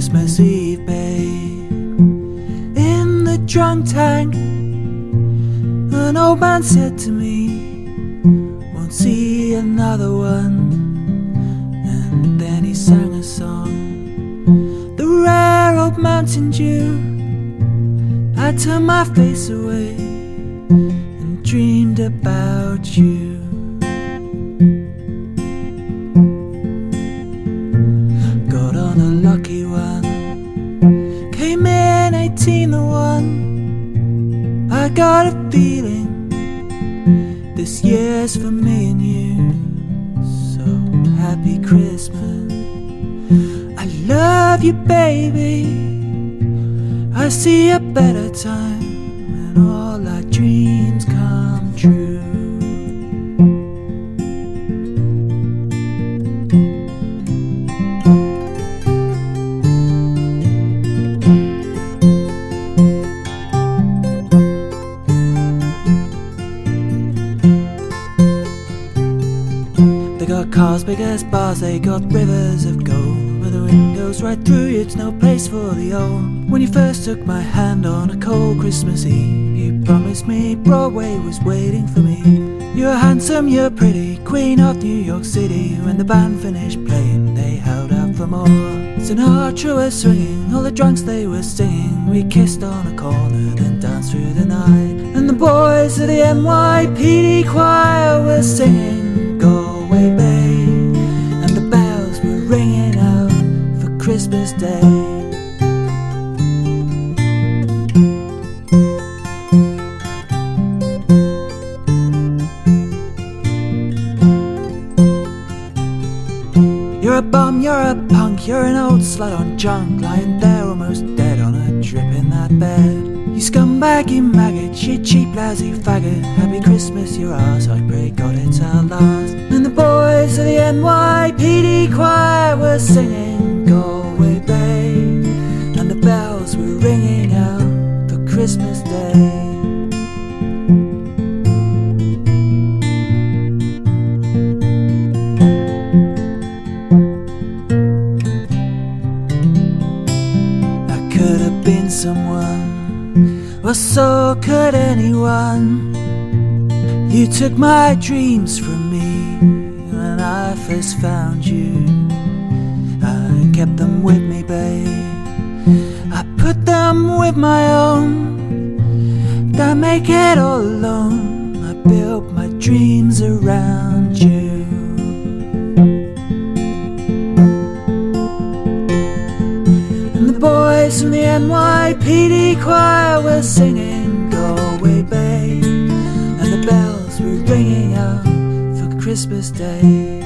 Christmas Eve, babe. In the drunk tank, an old man said to me, won't see another one. And then he sang a song, the rare old Mountain Dew. I turned my face away and dreamed about you. Got on a lucky one, came in 18-1. I got a feeling this year's for me and you. So happy Christmas, I love you, baby. I see a better time when all our dreams come true. They got cars big as bars, they got rivers of gold, where the wind goes right through you, it's no place for the old. When you first took my hand on a cold Christmas Eve, you promised me Broadway was waiting for me. You're handsome, you're pretty, queen of New York City. When the band finished playing, they held out for more. Sinatra was swinging, all the drunks they were singing. We kissed on a corner, then danced through the night. And the boys of the NYPD choir were singing Go Away Babe, and the bells were ringing out for Christmas Day. You're a bum, you're a punk, you're an old slut on junk, lying there almost dead on a drip in that bed. You scumbag, you maggot, you cheap lousy faggot. Happy Christmas, your ass, I pray God it's our last. And the boys of the NYPD choir were singing Go Away Babe, and the bells were ringing out for Christmas Day. Could have been someone, or so could anyone. You took my dreams from me when I first found you. I kept them with me, babe. I put them with my own. Don't make it all alone. I built my dreams around you. The boys from the NYPD choir were singing Go Away Babe, and the bells were ringing out for Christmas Day.